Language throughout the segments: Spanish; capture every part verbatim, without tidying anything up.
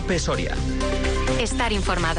Cope Soria. Estar informado.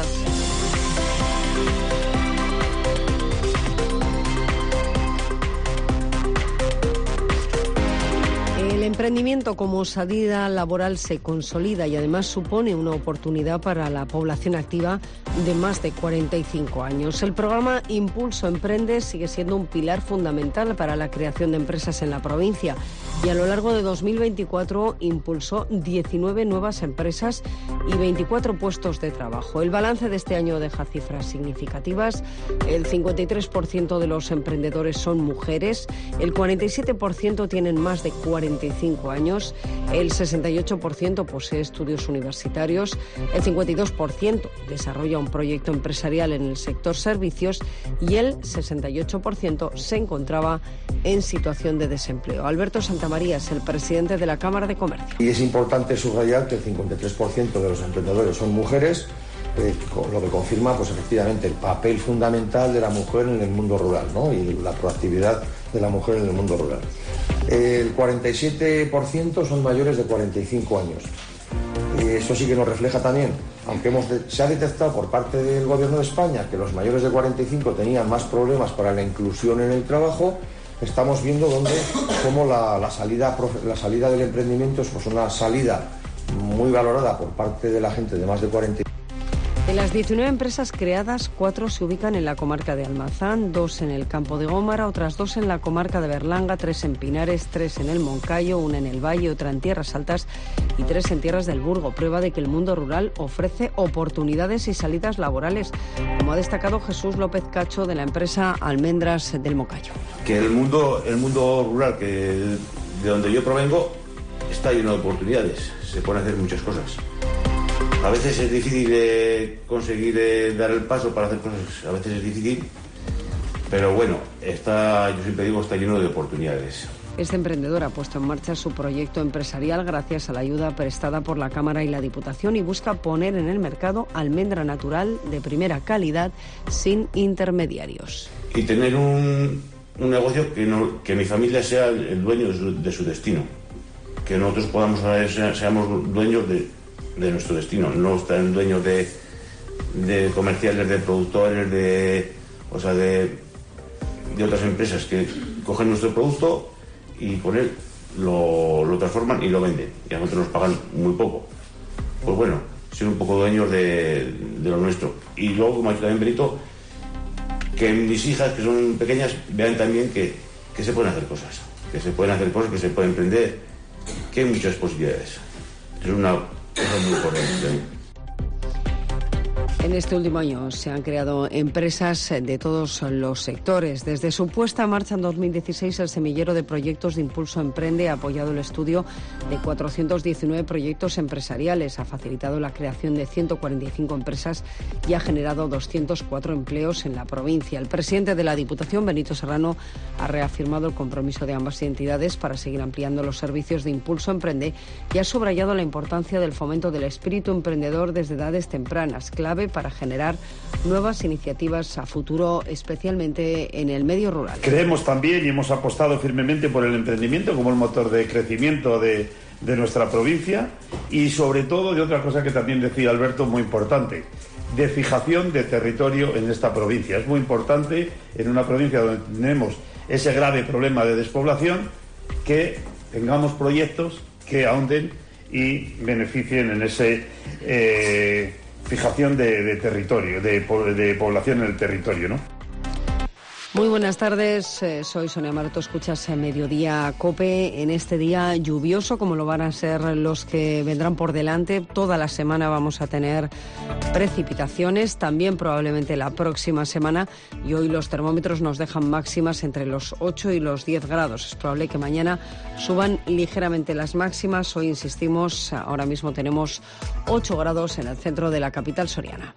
El emprendimiento como salida laboral se consolida y además supone una oportunidad para la población activa de más de cuarenta y cinco años. El programa Impulso Emprende sigue siendo un pilar fundamental para la creación de empresas en la provincia y a lo largo de dos mil veinticuatro impulsó diecinueve nuevas empresas y veinticuatro puestos de trabajo. El balance de este año deja cifras significativas. El cincuenta y tres por ciento de los emprendedores son mujeres, el cuarenta y siete por ciento tienen más de cuarenta y cinco años, el sesenta y ocho por ciento posee estudios universitarios, el cincuenta y dos por ciento desarrolla un proyecto empresarial en el sector servicios y el sesenta y ocho por ciento se encontraba en situación de desempleo. Alberto Santamaría es el presidente de la Cámara de Comercio. Y es importante subrayar que el cincuenta y tres por ciento de los emprendedores son mujeres, eh, lo que confirma pues efectivamente el papel fundamental de la mujer en el mundo rural, ¿no? Y la proactividad de la mujer en el mundo rural. El cuarenta y siete por ciento son mayores de cuarenta y cinco años. Eso sí que nos refleja también, aunque hemos de, se ha detectado por parte del Gobierno de España que los mayores de cuarenta y cinco tenían más problemas para la inclusión en el trabajo, estamos viendo donde, cómo la, la, salida, la salida del emprendimiento es pues una salida muy valorada por parte de la gente de más de cuarenta y cinco. De las diecinueve empresas creadas, cuatro se ubican en la comarca de Almazán, dos en el Campo de Gómara, otras dos en la comarca de Berlanga, tres en Pinares, tres en el Moncayo, una en el Valle, otra en Tierras Altas y tres en Tierras del Burgo. Prueba de que el mundo rural ofrece oportunidades y salidas laborales, como ha destacado Jesús López Cacho de la empresa Almendras del Moncayo. Que el mundo, el mundo rural, que de donde yo provengo, está lleno de oportunidades. Se pueden hacer muchas cosas. A veces es difícil eh, conseguir eh, dar el paso para hacer cosas, a veces es difícil, pero bueno, está, yo siempre digo, está lleno de oportunidades. Este emprendedor ha puesto en marcha su proyecto empresarial gracias a la ayuda prestada por la Cámara y la Diputación y busca poner en el mercado almendra natural de primera calidad sin intermediarios. Y tener un, un negocio que, no, que mi familia sea el dueño de su, de su destino, que nosotros podamos ser, seamos dueños de... de nuestro destino, no estar dueños de, de comerciales, de productores, de, o sea, de, de otras empresas que cogen nuestro producto y con él lo, lo transforman y lo venden. Y a nosotros nos pagan muy poco. Pues bueno, ser un poco dueños de, de lo nuestro. Y luego, como ha dicho también Benito, que mis hijas, que son pequeñas, vean también que, que se pueden hacer cosas, que se pueden hacer cosas, que se puede emprender, que hay muchas posibilidades. Es una Eso es muy correcto. En este último año se han creado empresas de todos los sectores. Desde su puesta en marcha en dos mil dieciséis, el semillero de proyectos de Impulso Emprende ha apoyado el estudio de cuatrocientos diecinueve proyectos empresariales, ha facilitado la creación de ciento cuarenta y cinco empresas y ha generado doscientos cuatro empleos en la provincia. El presidente de la Diputación, Benito Serrano, ha reafirmado el compromiso de ambas entidades para seguir ampliando los servicios de Impulso Emprende y ha subrayado la importancia del fomento del espíritu emprendedor desde edades tempranas, clave para generar nuevas iniciativas a futuro, especialmente en el medio rural. Creemos también y hemos apostado firmemente por el emprendimiento como el motor de crecimiento de, de nuestra provincia y sobre todo de otra cosa que también decía Alberto, muy importante, de fijación de territorio en esta provincia. Es muy importante en una provincia donde tenemos ese grave problema de despoblación que tengamos proyectos que ahonden y beneficien en ese... Eh, fijación de, de territorio, de, de población en el territorio, ¿no? Muy buenas tardes, eh, soy Sonia Maroto, escuchas Mediodía COPE en este día lluvioso, como lo van a ser los que vendrán por delante. Toda la semana vamos a tener precipitaciones, también probablemente la próxima semana, y hoy los termómetros nos dejan máximas entre los ocho y los diez grados. Es probable que mañana suban ligeramente las máximas. Hoy insistimos, ahora mismo tenemos ocho grados en el centro de la capital soriana.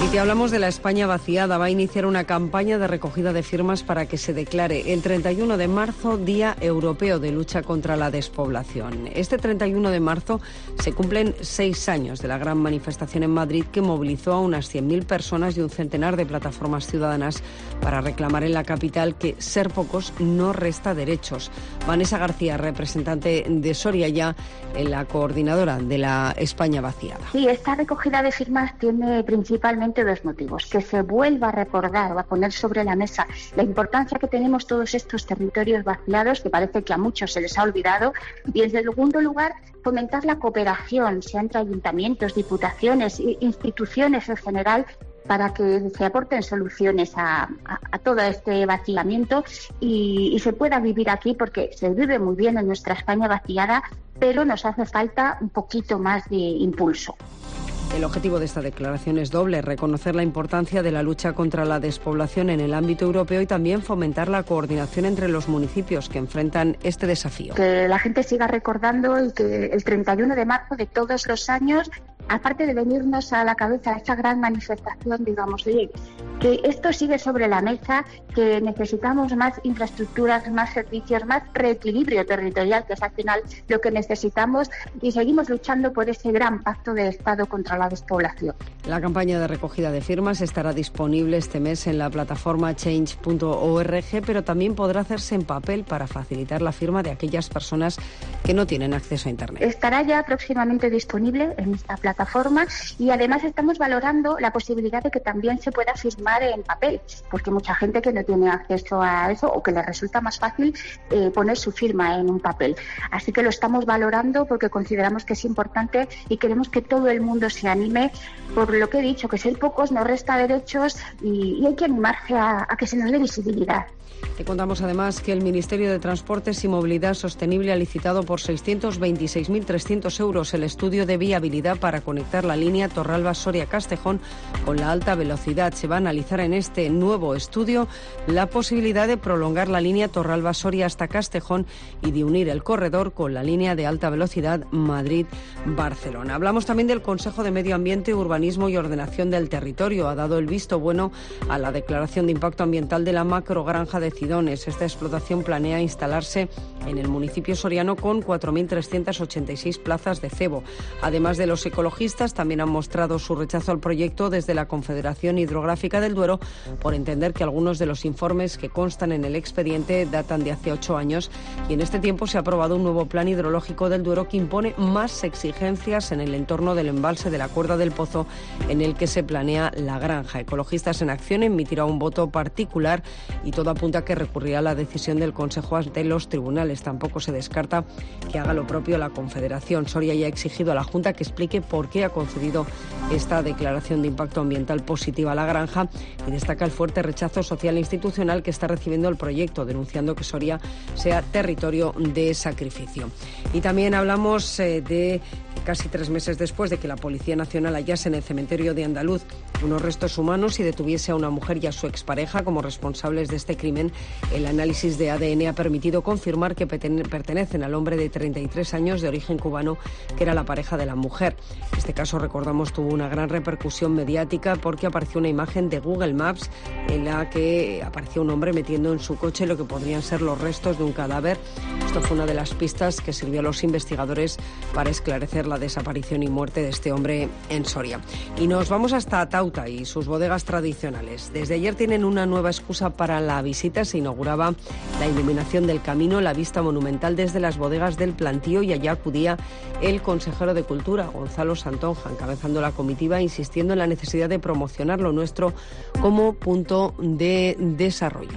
Y te hablamos de la España vaciada. Va a iniciar una campaña de recogida de firmas para que se declare el treinta y uno de marzo Día Europeo de Lucha contra la Despoblación. Este treinta y uno de marzo se cumplen seis años de la gran manifestación en Madrid que movilizó a unas cien mil personas y un centenar de plataformas ciudadanas para reclamar en la capital que ser pocos no resta derechos. Vanessa García, representante de Soria Ya, en la coordinadora de la España vaciada. Sí, esta recogida de firmas tiene principalmente dos motivos: que se vuelva a recordar o a poner sobre la mesa la importancia que tenemos todos estos territorios vaciados, que parece que a muchos se les ha olvidado, y en segundo lugar fomentar la cooperación, sea entre ayuntamientos, diputaciones, instituciones en general, para que se aporten soluciones a, a, a todo este vaciamiento y, y se pueda vivir aquí, porque se vive muy bien en nuestra España vaciada, pero nos hace falta un poquito más de impulso. El objetivo de esta declaración es doble: reconocer la importancia de la lucha contra la despoblación en el ámbito europeo y también fomentar la coordinación entre los municipios que enfrentan este desafío. Que la gente siga recordando y que el treinta y uno de marzo de todos los años, aparte de venirnos a la cabeza esta gran manifestación, digamos, oye, que esto sigue sobre la mesa, que necesitamos más infraestructuras, más servicios, más reequilibrio territorial, que es al final lo que necesitamos, y seguimos luchando por ese gran pacto de Estado contra la despoblación. La campaña de recogida de firmas estará disponible este mes en la plataforma change punto org, pero también podrá hacerse en papel para facilitar la firma de aquellas personas que no tienen acceso a Internet. Estará ya próximamente disponible en esta plataforma y además estamos valorando la posibilidad de que también se pueda firmar en papel, porque mucha gente que no tiene acceso a eso o que le resulta más fácil eh, poner su firma en un papel. Así que lo estamos valorando porque consideramos que es importante y queremos que todo el mundo se anime, por lo que he dicho, que ser pocos no resta derechos y, y hay que animarse a, a que se nos dé visibilidad. Te contamos además que el Ministerio de Transportes y Movilidad Sostenible ha licitado por seiscientos veintiséis mil trescientos euros el estudio de viabilidad para conectar la línea Torralba-Soria-Castejón con la alta velocidad. Se va a analizar en este nuevo estudio la posibilidad de prolongar la línea Torralba-Soria hasta Castejón y de unir el corredor con la línea de alta velocidad Madrid-Barcelona. Hablamos también del Consejo de Medio Ambiente, Urbanismo y Ordenación del Territorio. Ha dado el visto bueno a la declaración de impacto ambiental de la macrogranja de Cidones. Esta explotación planea instalarse en el municipio soriano con cuatro mil trescientas ochenta y seis plazas de cebo. Además de los ecologistas, también han mostrado su rechazo al proyecto desde la Confederación Hidrográfica del Duero por entender que algunos de los informes que constan en el expediente datan de hace ocho años y en este tiempo se ha aprobado un nuevo plan hidrológico del Duero que impone más exigencias en el entorno del embalse de la Cuerda del Pozo en el que se planea la granja. Ecologistas en Acción emitirá un voto particular y todo apunta que recurrirá la decisión del Consejo ante los tribunales. Tampoco se descarta que haga lo propio la Confederación. Soria ya ha exigido a la Junta que explique por qué ha concedido esta declaración de impacto ambiental positiva a la granja y destaca el fuerte rechazo social e institucional que está recibiendo el proyecto, denunciando que Soria sea territorio de sacrificio. Y también hablamos eh, de casi tres meses después de que la Policía Nacional hallase en el cementerio de Andaluz unos restos humanos y detuviese a una mujer y a su expareja como responsables de este crimen. El análisis de A D N ha permitido confirmar que pertenecen al hombre de treinta y tres años de origen cubano, que era la pareja de la mujer. Este caso, recordamos, tuvo una gran repercusión mediática porque apareció una imagen de Google Maps en la que aparecía un hombre metiendo en su coche lo que podrían ser los restos de un cadáver. Esto fue una de las pistas que sirvió a los investigadores para esclarecer la desaparición y muerte de este hombre en Soria. Y nos vamos hasta Tauta y sus bodegas tradicionales. Desde ayer tienen una nueva excusa para la visita. Se inauguraba la iluminación del camino, la vista monumental desde las bodegas del Plantío, y allá acudía el consejero de Cultura, Gonzalo Santonja, encabezando la comitiva, insistiendo en la necesidad de promocionar lo nuestro como punto de desarrollo.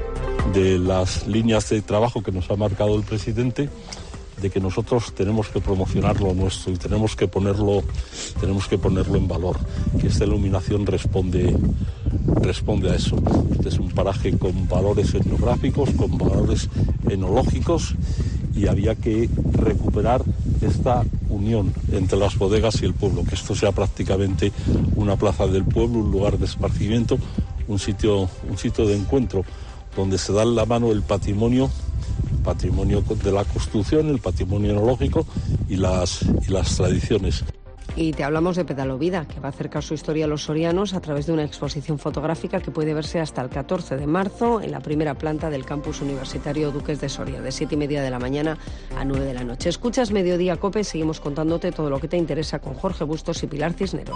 De las líneas de trabajo que nos ha marcado el presidente, de que nosotros tenemos que promocionar lo nuestro y tenemos que ponerlo, tenemos que ponerlo en valor. Y esta iluminación responde, responde a eso. Este es un paraje con valores etnográficos, con valores enológicos, y había que recuperar esta unión entre las bodegas y el pueblo, que esto sea prácticamente una plaza del pueblo, un lugar de esparcimiento, un sitio, un sitio de encuentro donde se da en la mano el patrimonio patrimonio de la construcción, el patrimonio enológico y las, y las tradiciones. Y te hablamos de Pedalovida, que va a acercar su historia a los sorianos a través de una exposición fotográfica que puede verse hasta el catorce de marzo en la primera planta del campus universitario Duques de Soria, de siete y media de la mañana a nueve de la noche. Escuchas Mediodía COPE, seguimos contándote todo lo que te interesa con Jorge Bustos y Pilar Cisneros.